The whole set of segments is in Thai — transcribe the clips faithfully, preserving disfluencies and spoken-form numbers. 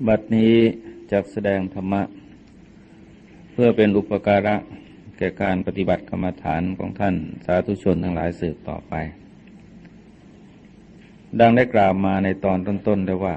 บัดนี้จักแสดงธรรมะเพื่อเป็นอุปการะแก่การปฏิบัติกรรมฐานของท่านสาธุชนทั้งหลายสืบต่อไปดังได้กล่าวมาในตอนต้นๆแล้วว่า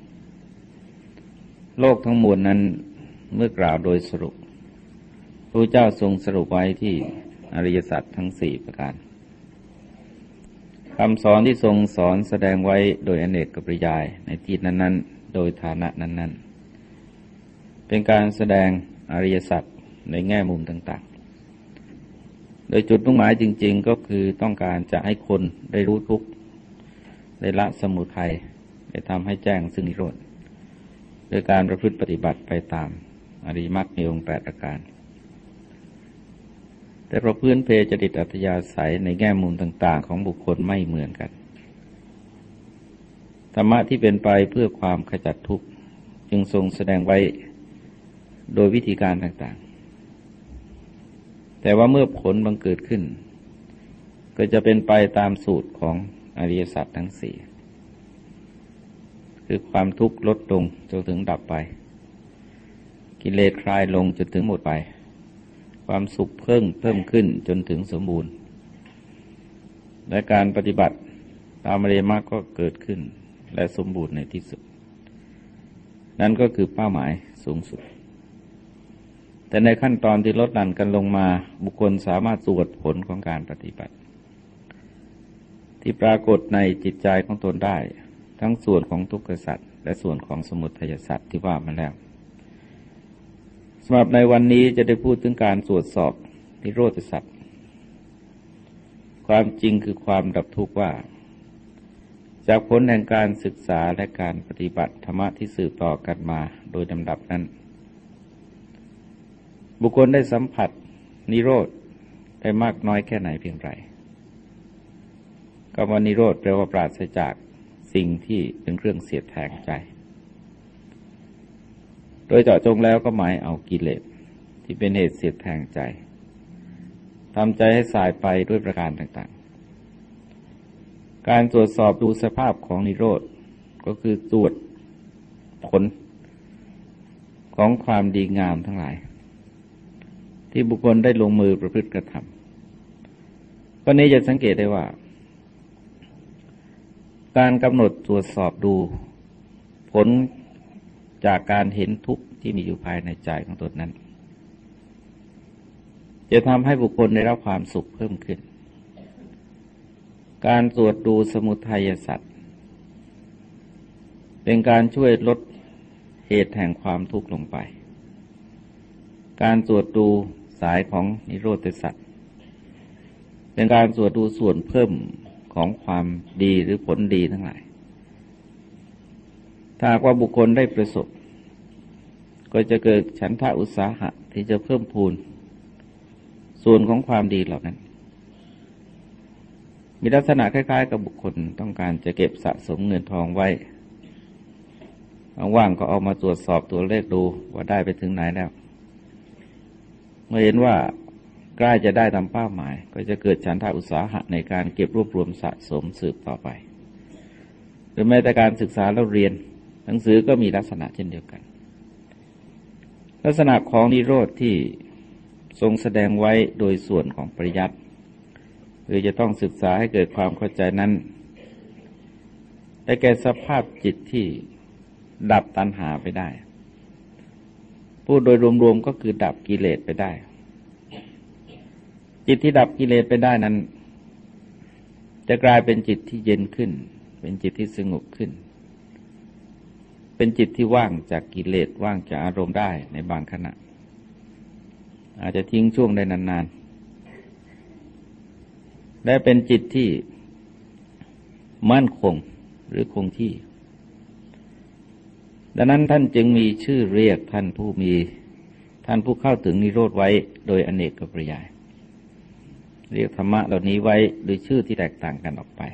โลกทั้งมวลนั้นเมื่อกล่าวโดยสรุปพระเจ้าทรงสรุปไว้ที่อริยสัจทั้งสี่ประการคำสอนที่ทรงสอนแสดงไว้โดยอเนกปริยายในที่นั้นๆโดยฐานะนั้นๆเป็นการแสดงอริยสัจในแง่มุมต่างๆโดยจุดมุ่งหมายจริงๆก็คือต้องการจะให้คนได้รู้ทุกข์ได้ละสมุทัยได้ทำให้แจ้งซึ่งนิโรธโดยการประพฤติปฏิบัติไปตามอริยมรรคมีองค์แปดประการแต่เพราะพื้นเพจริตอัธยาศัยในแง่มุมต่างๆของบุคคลไม่เหมือนกันธรรมะที่เป็นไปเพื่อความขจัดทุกข์จึงทรงแสดงไว้โดยวิธีการต่างๆแต่ว่าเมื่อผลบังเกิดขึ้นก็จะเป็นไปตามสูตรของอริยสัจทั้งสี่คือความทุกข์ลดลงจนถึงดับไปกิเลสคลายลงจนถึงหมดไปความสุขเพิ่มเพิ่มขึ้นจนถึงสมบูรณ์และการปฏิบัติตามอริยมรรคก็เกิดขึ้นและสมบูรณ์ในที่สุดนั่นก็คือเป้าหมายสูงสุดแต่ในขั้นตอนที่ลดหลั่นกันลงมาบุคคลสามารถตรวจผลของการปฏิบัติที่ปรากฏในจิตใจของตนได้ทั้งส่วนของทุกขสัจและส่วนของสมุทัยสัจที่ว่ามาแล้วสำหรับในวันนี้จะได้พูดถึงการตรวจสอบนิโรธสัจความจริงคือความดับทุกข์ว่าจากผลแห่งการศึกษาและการปฏิบัติธรรมะที่สืบต่อกันมาโดยลำดับนั้นบุคคลได้สัมผัสนิโรธได้มากน้อยแค่ไหนเพียงไรคำว่านิโรธแปลว่าปราศจากสิ่งที่เป็นเครื่องเสียดแทงใจโดยเจาะจงแล้วก็หมายเอากิเลสที่เป็นเหตุเสียดแทงใจทำใจให้สายไปด้วยประการต่างๆการตรวจสอบดูสภาพของนิโรธก็คือตรวจผลของความดีงามทั้งหลายที่บุคคลได้ลงมือประพฤติกระทำวันนี้จะสังเกตได้ว่าการกำหนดตรวจสอบดูผลจากการเห็นทุกข์ที่มีอยู่ภายในใจของตนนั้นจะทำให้บุคคลได้รับความสุขเพิ่มขึ้นการตรวจดูสมุทัยสัจเป็นการช่วยลดเหตุแห่งความทุกข์ลงไปการตรวจดูสายของนิโรธสัจเป็นการตรวจดูส่วนเพิ่มของความดีหรือผลดีทั้งหลายถ้าว่าบุคคลได้ประสบก็จะเกิดฉันทะอุตสาหะที่จะเพิ่มพูนส่วนของความดีเหล่านั้นมีลักษณะคล้ายๆกับบุคคลต้องการจะเก็บสะสมเงินทองไว้ว่างๆก็เอามาตรวจสอบตัวเลขดูว่าได้ไปถึงไหนแล้วเมื่อเห็นว่าใกล้จะได้ตามเป้าหมายก็จะเกิดฉันทะอุตสาหะในการเก็บรวบรวมสะสมสืบต่อไปหรือแม้แต่การศึกษาแล้วเรียนหนังสือก็มีลักษณะเช่นเดียวกันลักษณะของนิโรธที่ทรงแสดงไว้โดยส่วนของปริยัติหรือจะต้องศึกษาให้เกิดความเข้าใจนั้นได้แก่สภาพจิตที่ดับตัณหาไปได้พูดโดยรวมๆก็คือดับกิเลสไปได้จิตที่ดับกิเลสไปได้นั้นจะกลายเป็นจิตที่เย็นขึ้นเป็นจิตที่สงบขึ้นเป็นจิตที่ว่างจากกิเลสว่างจากอารมณ์ได้ในบางขณะอาจจะทิ้งช่วงได้นานๆและเป็นจิตที่มั่นคงหรือคงที่ดังนั้นท่านจึงมีชื่อเรียกท่านผู้มีท่านผู้เข้าถึงนิโรธไว้โดยอเนกปริยายเรียกธรรมะเหล่านี้ไว้โดยชื่อที่แตกต่างกันออกไป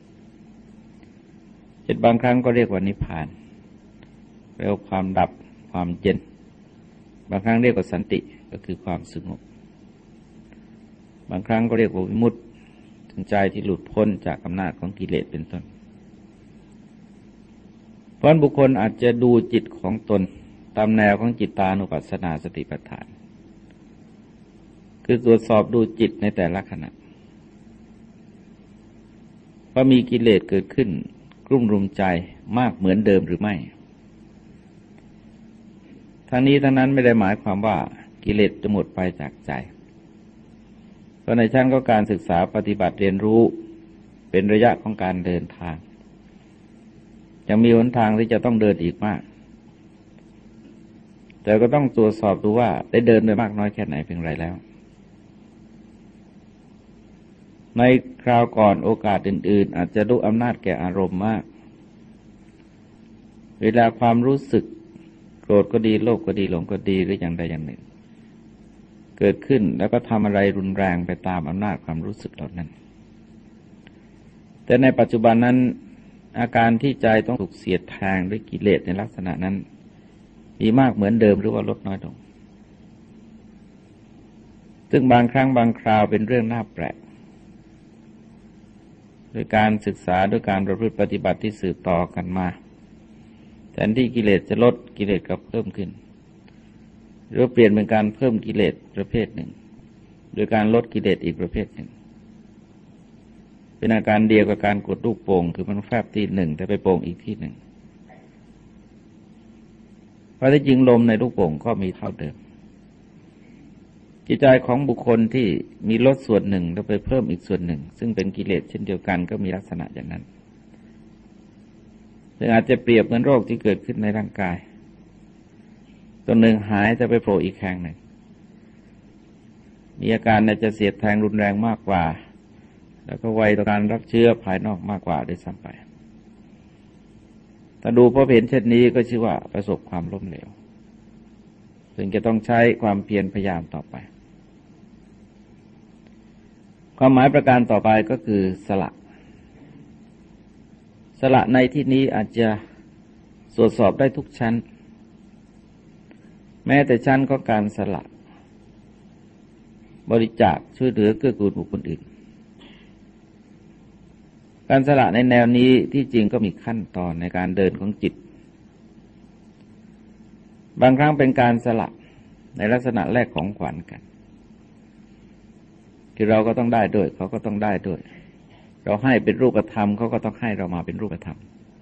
เช่นบางครั้งก็เรียกว่านิพพานแปลว่าความดับความเย็นบางครั้งเรียกว่าสันติก็คือความสงบบางครั้งก็เรียกว่าวิมุตติถึงใจที่หลุดพ้นจากอำนาจของกิเลสเป็นต้นเพราะบุคคลอาจจะดูจิตของตนตามแนวของจิตตานุปัสสนาสติปัฏฐานคือตรวจสอบดูจิตในแต่ละขณะว่ามีกิเลสเกิดขึ้นกลุ่มรุมใจมากเหมือนเดิมหรือไม่ทั้งนี้ทั้งนั้นไม่ได้หมายความว่ากิเลสจะหมดไปจากใจเพราะในชั้นก็การศึกษาปฏิบัติเรียนรู้เป็นระยะของการเดินทางยังมีหนทางที่จะต้องเดินอีกมากแต่ก็ต้องตรวจสอบดูว่าได้เดินไปมากน้อยแค่ไหนเพียงไรแล้วในคราวก่อนโอกาสอื่นๆอาจจะด้วยอำนาจแก่อารมณ์มากเวลาความรู้สึกโกรธก็ดีโลภก็ดีหลงก็ดีหรืออย่างใดอย่างหนึ่งเกิดขึ้นแล้วก็ทำอะไรรุนแรงไปตามอำนาจความรู้สึกเหล่านั้นแต่ในปัจจุบันนั้นอาการที่ใจต้องถูกเสียดแทงด้วยกิเลสในลักษณะนั้นมีมากเหมือนเดิมหรือว่าลดน้อยลงซึ่งบางครั้งบางคราวเป็นเรื่องน่าแปลกโดยการศึกษาด้วยการประพฤติปฏิบัติที่สืบต่อกันมาแทนที่กิเลสจะลดกิเลสก็เพิ่มขึ้นหรือเปลี่ยนเป็นการเพิ่มกิเลสประเภทหนึ่งโดยการลดกิเลสอีกประเภทหนึ่งเป็นอาการเดียวกับการกดลูกโป่งคือมันแฟบที่หนึ่งแต่ไปโป่งอีกที่หนึ่งเพราะที่จริงลมในลูกโป่งก็มีเท่าเดิมจิตใจของบุคคลที่มีลดส่วนหนึ่งแล้วไปเพิ่มอีกส่วนหนึ่งซึ่งเป็นกิเลสเช่นเดียวกันก็มีลักษณะอย่างนั้นซึ่งอาจจะเปรียบเหมือนโรคที่เกิดขึ้นในร่างกายตัวหนึ่งหายจะไปโผล่อีกแห่งหนึ่งมีอาการอาจจะเสียดแทงรุนแรงมากกว่าแล้วก็ไวต่อการรับเชื้อภายนอกมากกว่าด้วยซ้ำไปถ้าดูพบเห็นเช่นนี้ก็ชื่อว่าประสบความล้มเหลวซึ่งจะต้องใช้ความเพียรพยายามต่อไปความหมายประการต่อไปก็คือสละสละในที่นี้อาจจะตรวจสอบได้ทุกชั้นแม้แต่ชั้นของการสละบริจาคช่วยเหลือเกื้อกูลบุคคลอื่นการสละในแนวนี้ที่จริงก็มีขั้นตอนในการเดินของจิตบางครั้งเป็นการสละในลักษณะแลกของขวัญกันที่เราก็ต้องได้ด้วยเขาก็ต้องได้ด้วยเราให้เป็นรูปธรรมเขาก็ต้องให้เรามาเป็นรูปธรรม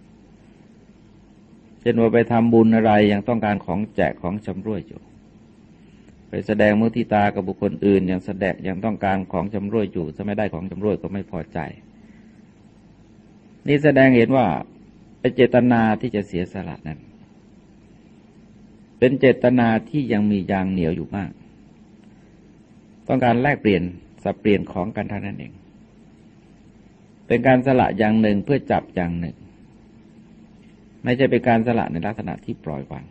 เช่นว่าไปทำบุญอะไรยังต้องการของแจกของชำร่วยอยู่ไปแสดงมุทิตากับบุคคลอื่นยังแสดงยังต้องการของชำร่วยอยู่ถ้าไม่ได้ของชำร่วยก็ไม่พอใจนี่แสดงเห็นว่าเป็นเจตนาที่จะเสียสละนั้นเป็นเจตนาที่ยังมียางเหนียวอยู่มากต้องการแลกเปลี่ยนสับเปลี่ยนของกันเท่านั้นเองเป็นการสละอย่างหนึ่งเพื่อจับอย่างหนึ่งไม่ใช่เป็นการสละในลักษณะที่ปล่อยวาง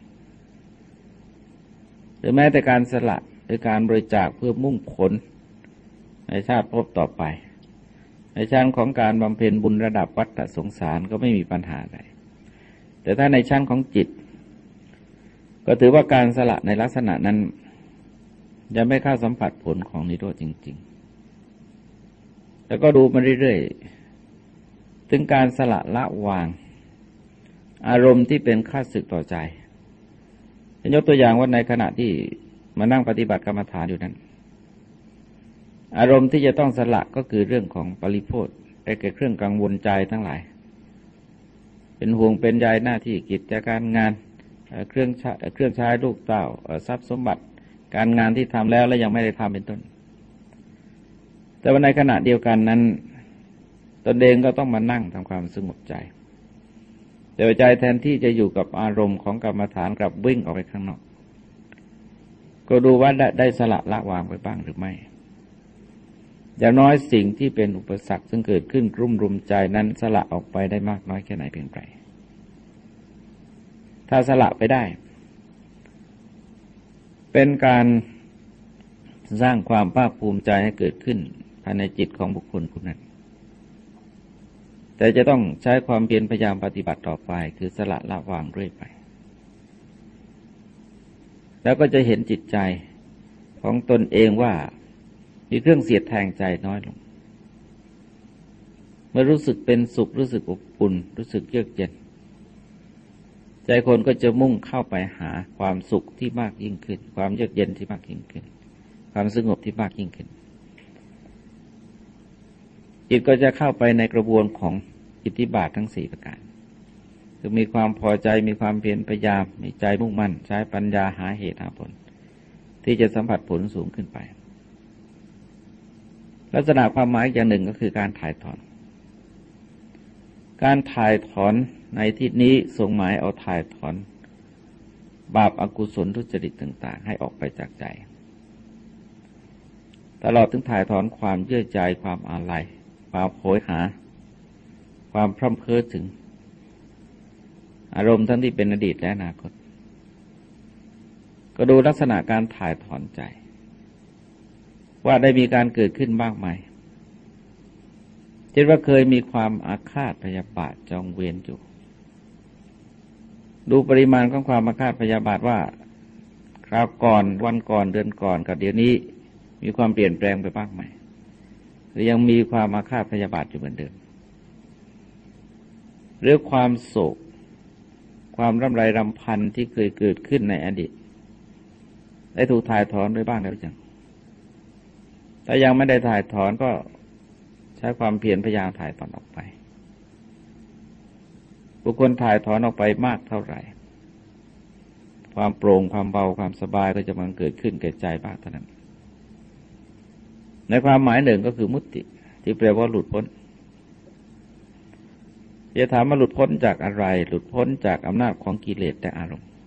หรือแม้แต่การสละหรือการบริจาคเพื่อมุ่งผลในชาติภพต่อไปในชั้นของการบำเพ็ญบุญระดับวัฏสงสารก็ไม่มีปัญหาใดแต่ถ้าในชั้นของจิตก็ถือว่าการสละในลักษณะนั้นยังไม่เข้าสัมผัสผลของนิโรธจริงๆแล้วก็ดูมาเรื่อยๆถึงการสละละวางอารมณ์ที่เป็นข้าศึกต่อใจยกตัวอย่างว่าในขณะที่มานั่งปฏิบัติกรรมฐานอยู่นั้นอารมณ์ที่จะต้องสละก็คือเรื่องของปริโภทได้แก่เครื่องกังวลใจทั้งหลายเป็นห่วงเป็นใยหน้าที่กิจการงานเครื่องใช้เครื่องใช้ลูกเต้าทรัพย์สมบัติการงานที่ทำแล้วและยังไม่ได้ทำเป็นต้นแต่ว่าในขณะเดียวกันนั้นตนเองก็ต้องมานั่งทำความสงบใจแต่ใจแทนที่จะอยู่กับอารมณ์ของกรรมฐานกลับวิ่งออกไปข้างนอกก็ดูว่าได้ได้สละละวางไปบ้างหรือไม่อย่างน้อยสิ่งที่เป็นอุปสรรคซึ่งเกิดขึ้นกลุ่มรุมใจนั้นสละออกไปได้มากน้อยแค่ไหนเพียงไรถ้าสละไปได้เป็นการสร้างความภาคภูมิใจให้เกิดขึ้นภายในจิตของบุคคลผู้นั้นแต่จะต้องใช้ความเพียรพยายามปฏิบัติต่อไปคือสละละวางเรื่อยไปแล้วก็จะเห็นจิตใจของตนเองว่ามีเครื่องเสียดแทงใจน้อยลงเมื่อรู้สึกเป็นสุขรู้สึกอบอุ่นรู้สึกเยือกเย็นใจคนก็จะมุ่งเข้าไปหาความสุขที่มากยิ่งขึ้นความเยือกเย็นที่มากยิ่งขึ้นความสงบที่มากยิ่งขึ้นจิตก็จะเข้าไปในกระบวนของอิทธิบาททั้งสี่ประการคือมีความพอใจมีความเพียรพยายามมีใจมุ่งมั่นใช้ปัญญาหาเหตุหาผลที่จะสัมผัสผลสูงขึ้นไปลักษณะความหมายอย่างหนึ่งก็คือการถ่ายถอนการถ่ายถอนในที่นี้ทรงหมายเอาถ่ายถอนบาปอกุศลทุจริตต่างๆให้ออกไปจากใจตลอดถึงถ่ายถอนความเยื่อใยความอาลัยความโหยหาความพร่ำเพ้อถึงอารมณ์ทั้งที่เป็นอดีตและอนาคตก็ดูลักษณะการถ่ายถอนใจว่าได้มีการเกิดขึ้นบ้างไหมเช่นว่าเคยมีความอาฆาตพยาบาทจองเวรอยู่ดูปริมาณของความอาฆาตพยาบาทว่าคราวก่อนวันก่อนเดือนก่อนกับเดี๋ยวนี้มีความเปลี่ยนแปลงไปบ้างไหมหรือยังมีความอาฆาตพยาบาทอยู่เหมือนเดิมหรือความโศกความร่ำไรรำพันที่เคยเกิดขึ้นในอดีตได้ถูกถ่ายถอนไปบ้างแล้วจังถ้ายังไม่ได้ถ่ายถอนก็ใช้ความเพียรพยายามถ่ายถอนออกไปบุคคลถ่ายถอนออกไปมากเท่าไหร่ความโปร่งความเบาความสบายก็จะมันเกิดขึ้นแก่ใจบ้างเท่านั้นในความหมายหนึ่งก็คือมุตติที่แปลว่าหลุดพ้นจะถามว่าหลุดพ้นจากอะไรหลุดพ้นจากอำนาจของกิเลสและอารมณ์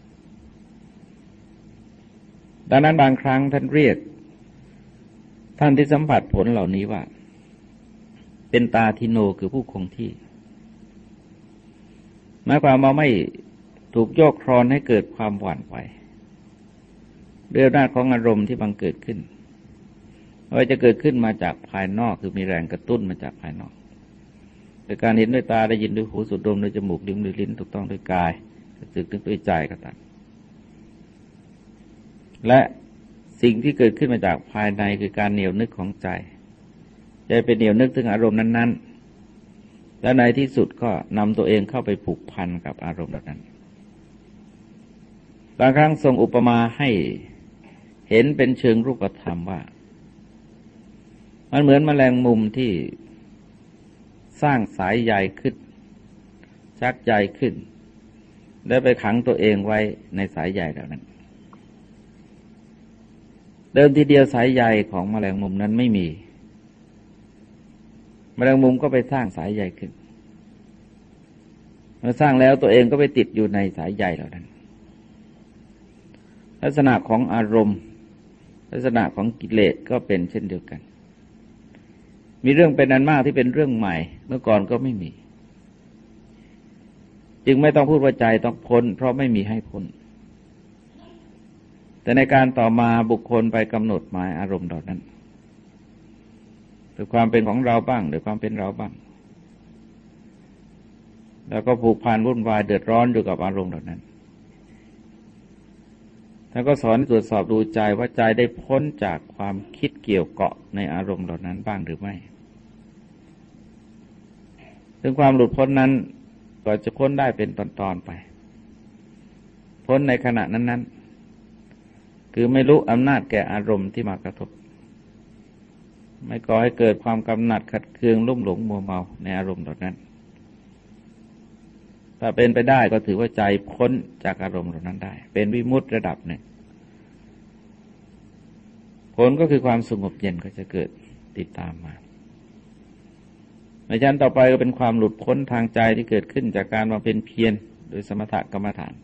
ดังนั้นบางครั้งท่านเรียกท่านที่สัมผัสผลเหล่านี้ว่าเป็นตาทิโนคือผู้คงที่หมายความว่าไม่ถูกโยกครอนให้เกิดความหวั่นไหวด้วยอำนาจของอารมณ์ที่บังเกิดขึ้นว่าจะเกิดขึ้นมาจากภายนอกคือมีแรงกระตุ้นมาจากภายนอกโดยการเห็นด้วยตาได้ยินด้วยหูสูดดมด้วยจมูกลิ้มด้วยลิ้นถูกต้องด้วยกายสึกนึกด้วยใจก็ตามและสิ่งที่เกิดขึ้นมาจากภายในคือการเหนียวนึกของใจใจเป็นเหนียวนึกถึงอารมณ์นั้นๆและในที่สุดก็นำตัวเองเข้าไปผูกพันกับอารมณ์นั้นบางครั้งทรงอุปมาให้เห็นเป็นเชิงรูปธรรมว่ามันเหมือนแมลงมุมที่สร้างสายใยขึ้นชักใยขึ้นได้ไปขังตัวเองไว้ในสายใยเหล่านั้นเดิมทีเดียวสายใยของแมลงมุมนั้นไม่มีแมลงมุมก็ไปสร้างสายใยขึ้นเมื่อสร้างแล้วตัวเองก็ไปติดอยู่ในสายใยเหล่านั้นลักษณะของอารมณ์ลักษณะของกิเลสก็เป็นเช่นเดียวกันมีเรื่องเป็นอันมากที่เป็นเรื่องใหม่เมื่อก่อนก็ไม่มีจึงไม่ต้องพูดว่าใจต้องพ้นเพราะไม่มีให้พ้นแต่ในการต่อมาบุคคลไปกำหนดหมายอารมณ์เหล่านั้นด้วยความเป็นของเราบ้างด้วยความเป็นเราบ้างแล้วก็ผูกพันวุ่นวายเดือดร้อนอยู่กับอารมณ์เหล่านั้นแล้วก็สอนตรวจสอบดูใจว่าใจได้พ้นจากความคิดเกี่ยวเกาะในอารมณ์เหล่านั้นบ้างหรือไม่ซึ่งความหลุดพ้นนั้นก็จะพ้นได้เป็นตอนๆไปพ้นในขณะนั้นๆคือไม่รู้อำนาจแก่อารมณ์ที่มากระทบไม่ก่อให้เกิดความกำหนัดขัดเคืองลุ่มหลงมัวเมาในอารมณ์เหล่านั้นถ้าเป็นไปได้ก็ถือว่าใจพ้นจากอารมณ์เหล่านั้นได้เป็นวิมุตติระดับหนึ่งผลก็คือความสงบเย็นก็จะเกิดติดตามมาในชั้นต่อไปก็เป็นความหลุดพ้นทางใจที่เกิดขึ้นจากการบำเพ็ญเพียรโดยสมถกรรมฐาน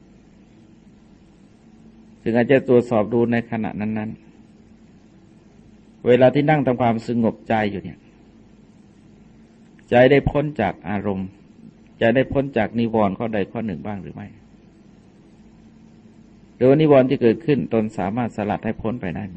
ซึ่งอาจจะตรวจสอบดูในขณะนั้นๆเวลาที่นั่งทำความสงบใจอยู่เนี่ยใจได้พ้นจากอารมณ์ใจได้พ้นจากนิวรณ์ข้อใดข้อหนึ่งบ้างหรือไม่หรือว่านิวรณ์ที่เกิดขึ้นตนสามารถสลัดให้พ้นไปได้ไหม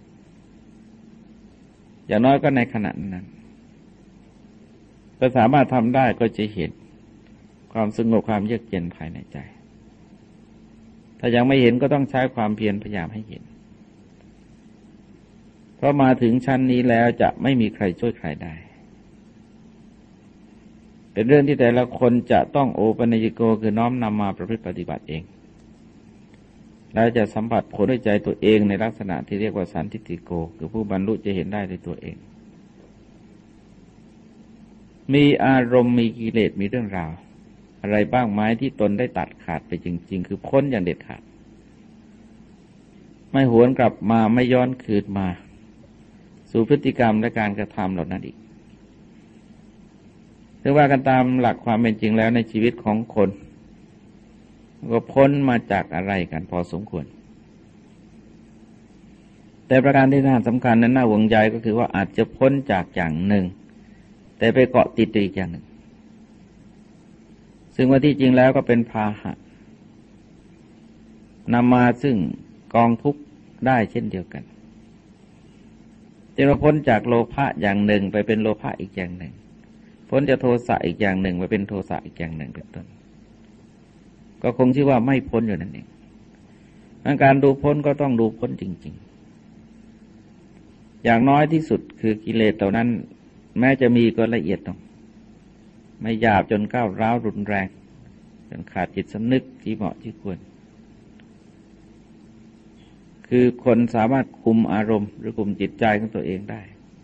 อย่างน้อยก็ในขณะนั้นถ้าสามารถทำได้ก็จะเห็นความสงบความเยือกเย็นภายในใจถ้ายังไม่เห็นก็ต้องใช้ความเพียรพยายามให้เห็นเพราะมาถึงชั้นนี้แล้วจะไม่มีใครช่วยใครได้เป็นเรื่องที่แต่ละคนจะต้องโอปัญญิโกคือน้อมนำมาประพฤติปฏิบัติเองแล้วจะสัมผัสผลด้วยใจตัวเองในลักษณะที่เรียกว่าสันทิฏฐิโกคือผู้บรรลุจะเห็นได้ด้วยตัวเองมีอารมณ์มีกิเลสมีเรื่องราวอะไรบ้างไหมที่ตนได้ตัดขาดไปจริงๆคือพ้นอย่างเด็ดขาดไม่หวนกลับมาไม่ย้อนคืนมาสู่พฤติกรรมและการกระทำเหล่านั้นอีกซึ่งว่ากันตามหลักความเป็นจริงแล้วในชีวิตของคนก็พ้นมาจากอะไรกันพอสมควรแต่ประการที่น่าสำคัญนั้นน่าห่วงใยก็คือว่าอาจจะพ้นจากอย่างหนึ่งแต่ไปเกาะติดอีกอย่างหนึ่งซึ่งว่าที่จริงแล้วก็เป็นพาหะนำมาซึ่งกองทุกข์ได้เช่นเดียวกันจึงเราพ้นจากโลภะอย่างหนึ่งไปเป็นโลภะอีกอย่างหนึ่งพ้นจากโทสะอีกอย่างหนึ่งไปเป็นโทสะอีกอย่างหนึ่งเป็นต้นก็คงชื่อว่าไม่พ้นอยู่นั่นเองการดูพ้นก็ต้องดูพ้นจริงๆอย่างน้อยที่สุดคือกิเลสเหล่านั้นแม้จะมีก็ละเอียดลงไม่หยาบจนก้าวร้าวรุนแรงจนขาดจิตสำนึกที่เหมาะที่ควรคือคนสามารถคุมอารมณ์หรือคุมจิตใจของตัวเองได้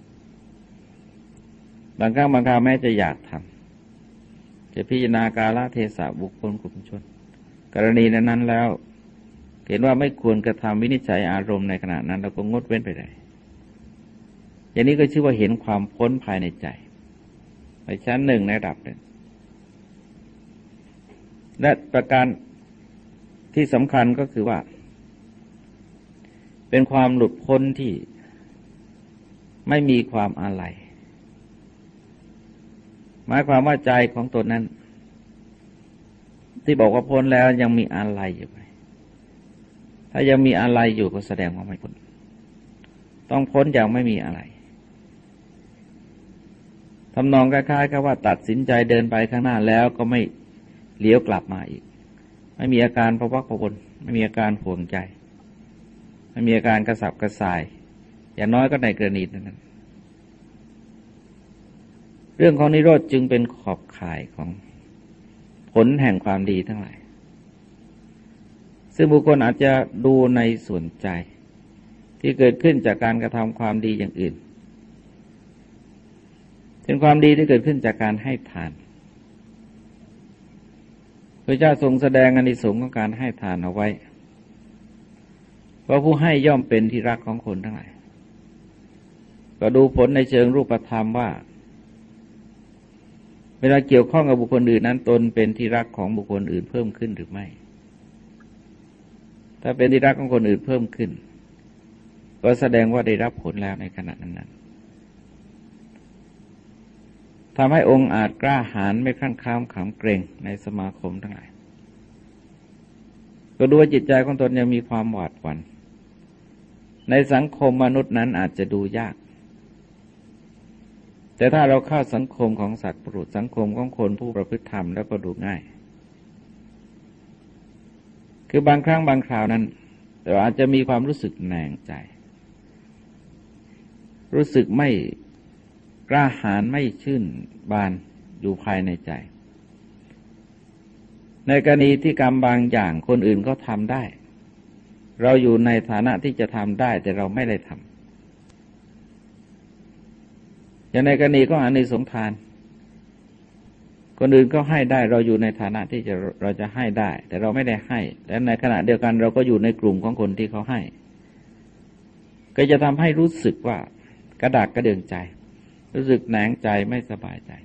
บางครั้งบางคราวแม้จะอยากทำจะพิจารณากาลเทศะบุคคลกลุ่มชนกรณีนั้นๆแล้วเห็นว่าไม่ควรกระทำวินิจฉัยอารมณ์ในขณะนั้นเราก็งดเว้นไปได้อย่างนี้ก็ชื่อว่าเห็นความพ้นภายในใจในชั้นหนึ่งในระดับหนึ่งและประการที่สำคัญก็คือว่าเป็นความหลุดพ้นที่ไม่มีความอาลัยหมายความว่าใจของตนนั้นที่บอกว่าพ้นแล้วยังมีอาลัยอยู่ไหมถ้ายังมีอาลัยอยู่ก็แสดงว่าไม่พ้นต้องพ้นอย่างไม่มีอาลัยทำนองคล้ายๆกับว่าตัดสินใจเดินไปข้างหน้าแล้วก็ไม่เลี้ยวกลับมาอีกไม่มีอาการพะวักพะวนไม่มีอาการห่วงใจไม่มีอาการกระสับกระส่ายอย่างน้อยก็ในกรณีนั้นเรื่องของนิโรธจึงเป็นขอบข่ายของผลแห่งความดีทั้งหลายซึ่งบุคคลอาจจะดูในส่วนใจที่เกิดขึ้นจากการกระทำความดีอย่างอื่นเป็นความดีที่เกิดขึ้นจากการให้ทานพระเจ้าทรงแสดงอานิสงส์ของการให้ทานเอาไว้เพราะผู้ให้ย่อมเป็นที่รักของคนทั้งหลายก็ดูผลในเชิงรูปธรรมว่าเวลาเกี่ยวข้องกับบุคคลอื่นนั้นตนเป็นที่รักของบุคคลอื่นเพิ่มขึ้นหรือไม่ถ้าเป็นที่รักของคนอื่นเพิ่มขึ้นก็แสดงว่าได้รับผลแล้วในขณะนั้นๆทำให้องค์อาจกล้าหาญไม่คลั่งคล้ามขำเกรงในสมาคมทั้งหลายก็ดูว่าจิตใจของตนยังมีความหวาดหวั่นในสังคมมนุษย์นั้นอาจจะดูยากแต่ถ้าเราเข้าสังคมของสัตว์ประหลาดสังคมของคนผู้ประพฤติธรรมแล้วก็ดูง่ายคือบางครั้งบางคราวนั้นเราอาจจะมีความรู้สึกแหน่งใจรู้สึกไม่กล้าหาญไม่ชื่นบานอยู่ภายในใจในกรณีที่กรรมบางอย่างคนอื่นก็ทำได้เราอยู่ในฐานะที่จะทำได้แต่เราไม่ได้ทำอย่างในกรณีก็อานิสงส์ทานคนอื่นก็ให้ได้เราอยู่ในฐานะที่จะเราจะให้ได้แต่เราไม่ได้ให้และในขณะเดียวกันเราก็อยู่ในกลุ่มของคนที่เขาให้ก็จะทำให้รู้สึกว่ากระดากกระเดืองใจรู้สึกแหนงใจไม่สบายใจ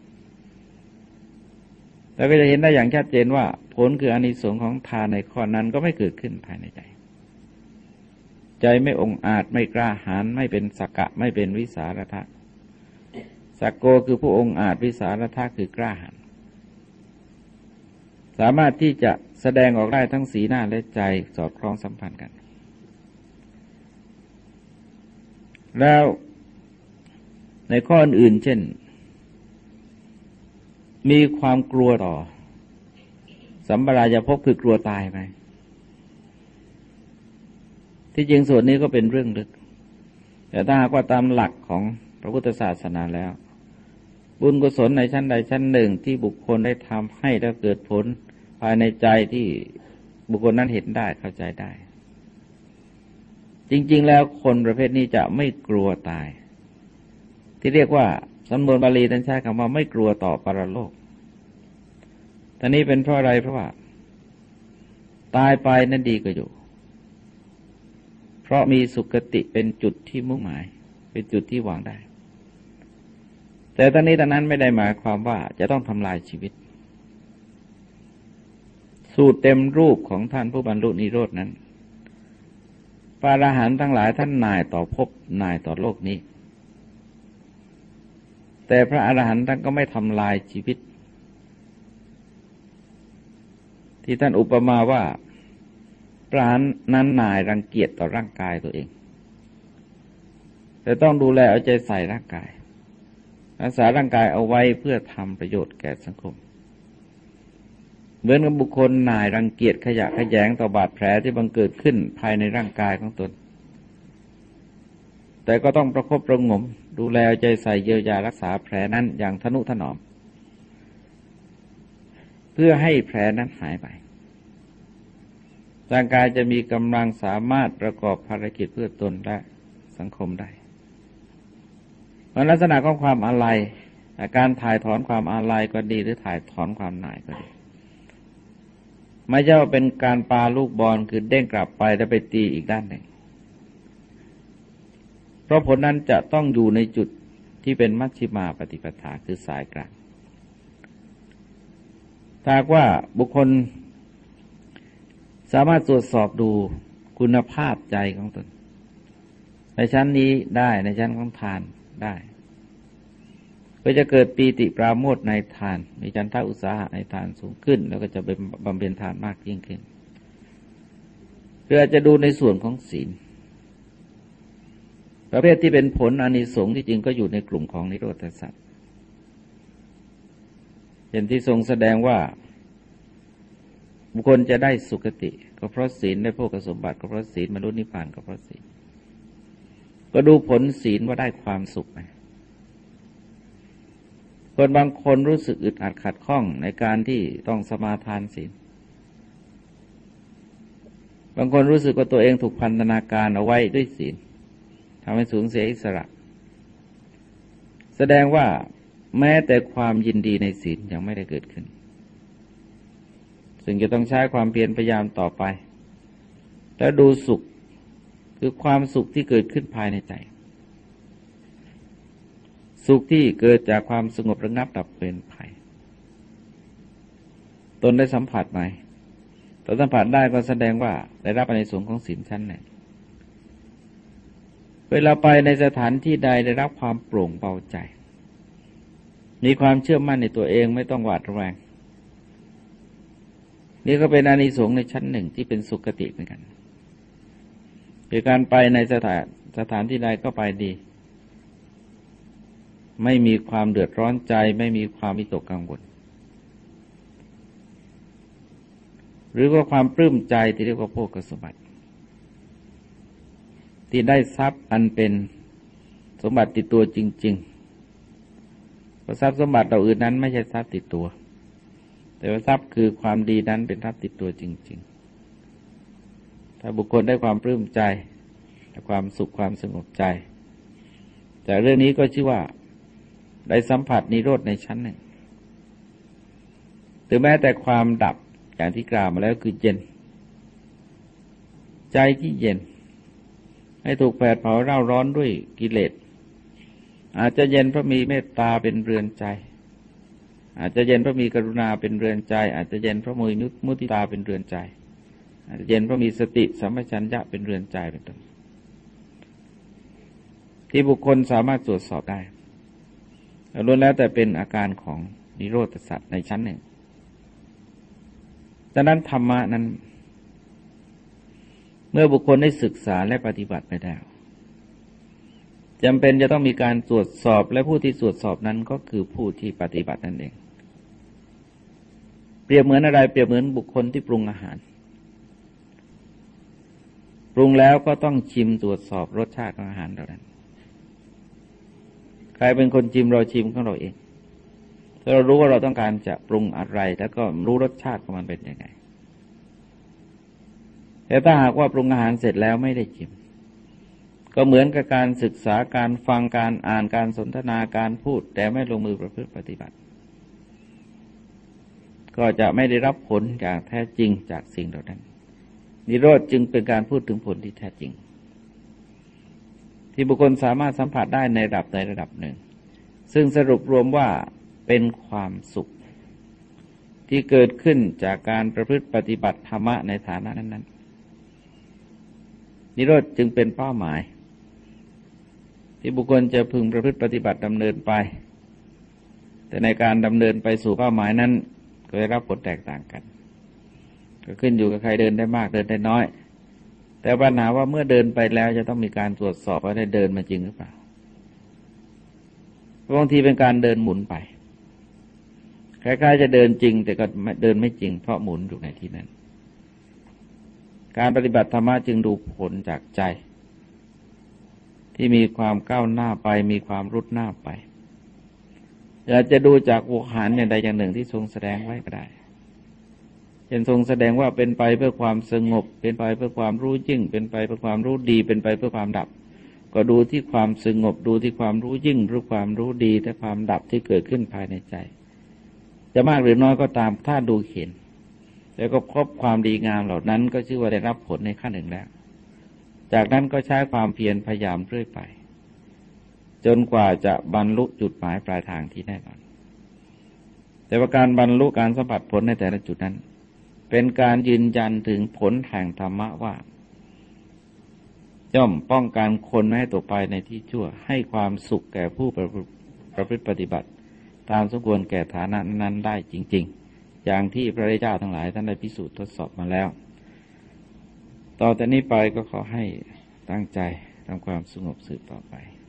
แต่ก็จะเห็นได้อย่างชัดเจนว่าผลคืออานิสงส์ของทานในข้อนั้นก็ไม่เกิดขึ้นภายในใจใจไม่องอาจไม่กล้าหาญไม่เป็นสักกะไม่เป็นวิสารทะสักโกคือผู้องอาจวิสารทะคือกล้าหาญสามารถที่จะแสดงออกได้ทั้งสีหน้าและใจสอดคล้องสัมพันธ์กันแล้วในข้ออื่นเช่นมีความกลัวต่อสัมปรายภพคือกลัวตายไหมที่จริงส่วนนี้ก็เป็นเรื่องลึกแต่ถ้าหากว่าตามหลักของพระพุทธศาสนาแล้วบุญกุศลในชั้นใดชั้นหนึ่งที่บุคคลได้ทำให้แล้วเกิดผลภายในใจที่บุคคลนั้นเห็นได้เข้าใจได้จริงๆแล้วคนประเภทนี้จะไม่กลัวตายที่เรียกว่าสำนวนบาลีท่านใช้คำว่าไม่กลัวต่อปรโลกท่านี้เป็นเพราะอะไรเพราะว่าตายไปนั้นดีกว่าอยู่เพราะมีสุคติเป็นจุดที่มุ่งหมายเป็นจุดที่หวังได้แต่ตอนนี้ตอนนั้นไม่ได้หมายความว่าจะต้องทำลายชีวิตสูตรเต็มรูปของท่านผู้บรรลุนิโรธนั้นพระอรหันต์ทั้งหลายท่านนายต่อภพนายต่อโลกนี้แต่พระอรหันต์ท่านก็ไม่ทำลายชีวิตที่ท่านอุปมาว่าพระอรหันต์นั้นนายรังเกียจต่อร่างกายตัวเองแต่ต้องดูแลเอาใจใส่ร่างกายรักษาร่างกายเอาไว้เพื่อทำประโยชน์แก่สังคมเหมือนกับบุคคลนายรังเกียจขยะแขยงต่อบาดแผลที่บังเกิดขึ้นภายในร่างกายของตนแต่ก็ต้องประคบประหงมดูแลใจใส่เยียวยารักษาแผลนั้นอย่างทนุถนอมเพื่อให้แผลนั้นหายไปร่างกายจะมีกำลังสามารถประกอบภารกิจเพื่อตนและสังคมได้เพราะลักษณะของความอาลัยการถ่ายถอนความอาลัยก็ดีหรือถ่ายถอนความหน่ายก็ดีไม่ใช่ว่าเป็นการปาลูกบอลคือเด้งกลับไปแล้วไปตีอีกด้านหนึ่งเพราะผลนั้นจะต้องอยู่ในจุดที่เป็นมัชฌิมาปฏิปทาคือสายกลางถ้าว่าบุคคลสามารถตรวจสอบดูคุณภาพใจของตนในชั้นนี้ได้ในชั้นของทานได้ก็จะเกิดปีติปราโมทย์ในทานมีฉันทะอุตสาหะในทานสูงขึ้นแล้วก็จะเป็นบำเพ็ญทานมากยิ่งขึ้นคืออาจจะดูในส่วนของศีลประเภทที่เป็นผลอานิสงส์ที่จริงก็อยู่ในกลุ่มของนิโรธสัตว์เช่นที่ทรงแสดงว่าบุคคลจะได้สุคติก็เพราะศีลได้โภคสมบัติก็เพราะศีลบรรลุนิพพานก็เพราะศีลก็ดูผลศีลว่าได้ความสุขไหมคนบางคนรู้สึกอึดอัดขัดข้องในการที่ต้องสมาทานศีลบางคนรู้สึกว่าตัวเองถูกพันธนาการเอาไว้ด้วยศีลทำให้สูญเสียอิสระแสดงว่าแม้แต่ความยินดีในศีลยังไม่ได้เกิดขึ้นซึ่งจะต้องใช้ความเพียรพยายามต่อไปแล้วดูสุขคือความสุขที่เกิดขึ้นภายในใจสุขที่เกิดจากความสงบระงับดับเป็นภัยตนได้สัมผัสไหมตนสัมผัสได้ก็แสดงว่าได้รับอานิสงส์ของศีลชั้นหนึ่งเวลาไปในสถานที่ใดได้รับความโปร่งเบาใจมีความเชื่อมั่นในตัวเองไม่ต้องหวาดระแวงนี่ก็เป็นอานิสงส์ในชั้นหนึ่งที่เป็นสุคติเหมือนกันคือการไปในสถานสถานที่ใดก็ไปดีไม่มีความเดือดร้อนใจไม่มีความวิตกกังวลหรือว่าความปลื้มใจที่เรียกว่าโภคสมบัติที่ได้ทรัพย์อันเป็นสมบัติติดตัวจริงๆเพราะทรัพย์สมบัติเราอื่นนั้นไม่ใช่ทรัพย์ติดตัวแต่ว่าทรัพย์คือความดีนั้นเป็นทรัพย์ติดตัวจริงๆถ้าบุคคลได้ความปลื้มใจความสุขความสงบใจจากเรื่องนี้ก็ชื่อว่าได้สัมผัสนิโรธในชั้นหนึ่งถึงแม้แต่ความดับอย่างที่กล่าวมาแล้วคือเย็นใจที่เย็นให้ถูกแผดเผาเร่าร้อนด้วยกิเลสอาจจะเย็นเพราะมีเมตตาเป็นเรือนใจอาจจะเย็นเพราะมีกรุณาเป็นเรือนใจอาจจะเย็นเพราะมีมุทิตาเป็นเรือนใจอาจจะเย็นเพราะมีสติสัมปชัญญะเป็นเรือนใจเป็นต้นที่บุคคลสามารถตรวจสอบได้ล้วนแล้วแต่เป็นอาการของนิโรธสัตว์ในชั้นหนึ่งดังนั้นธรรมะนั้นเมื่อบุคคลได้ศึกษาและปฏิบัติไปแล้วจำเป็นจะต้องมีการตรวจสอบและผู้ที่ตรวจสอบนั้นก็คือผู้ที่ปฏิบัตินั่นเองเปรียบเหมือนอะไรเปรียบเหมือนบุคคลที่ปรุงอาหารปรุงแล้วก็ต้องชิมตรวจสอบรสชาติของอาหารเหล่านั้นใครเป็นคนชิมเราชิมของเราเองถ้าเรารู้ว่าเราต้องการจะปรุงอะไรแล้วก็รู้รสชาติของมันเป็นยังไงแต่ถ้าหากว่าปรุงอาหารเสร็จแล้วไม่ได้ชิมก็เหมือนกับการศึกษาการฟังการอ่านการสนทนาการพูดแต่ไม่ลงมือประพฤติปฏิบัติก็จะไม่ได้รับผลอย่างแท้จริงจากสิ่งเหล่านั้นนิโรธจึงเป็นการพูดถึงผลที่แท้จริงที่บุคคลสามารถสัมผัสได้ในระดับในระดับหนึ่งซึ่งสรุปรวมว่าเป็นความสุขที่เกิดขึ้นจากการประพฤติปฏิบัติธรรมะในฐานะนั้นๆนิโรธจึงเป็นเป้าหมายที่บุคคลจะพึงประพฤติปฏิบัติดำเนินไปแต่ในการดำเนินไปสู่เป้าหมายนั้นก็ได้รับผลแตกต่างกันก็ขึ้นอยู่กับใครเดินได้มากเดินได้น้อยแต่ปัญหาว่าเมื่อเดินไปแล้วจะต้องมีการตรวจสอบว่าได้เดินมาจริงหรือเปล่าบางทีเป็นการเดินหมุนไปคล้ายๆจะเดินจริงแต่ก็เดินไม่จริงเพราะหมุนอยู่ในที่นั้นการปฏิบัติธรรมะจึงดูผลจากใจที่มีความก้าวหน้าไปมีความรุดหน้าไปอาจจะดูจากโวหารอย่างใดอย่างหนึ่งที่ทรงแสดงไว้ก็ได้เช่นทรงแสดงว่าเป็นไปเพื่อความสงบเป็นไปเพื่อความรู้ยิ่งเป็นไปเพื่อความรู้ดีเป็นไปเพื่อความดับก็ดูที่ความสงบดูที่ความรู้ยิ่งรู้ความรู้ดีและความดับที่เกิดขึ้นภายในใจจะมากหรือน้อยก็ตามถ้าดูเห็นแล้วก็พบความดีงามเหล่านั้นก็ชื่อว่าได้รับผลในขั้นหนึ่งแล้วจากนั้นก็ใช้ความเพียรพยายามเรื่อยไปจนกว่าจะบรรลุจุดหมายปลายทางที่แน่นอนแต่ว่าการบรรลุการสัมผัสผลในแต่ละจุดนั้นเป็นการยืนยันถึงผลแห่งธรรมะว่าย่อมป้องกันคนไม่ให้ตกไปในที่ชั่วให้ความสุขแก่ผู้ประพฤติปฏิบัติตามสมควรแก่ฐานะนั้นได้จริงๆอย่างที่พระเจ้าทั้งหลายท่านได้พิสูจน์ทดสอบมาแล้วต่อจากนี้ไปก็ขอให้ตั้งใจทำความสงบสืบต่อไป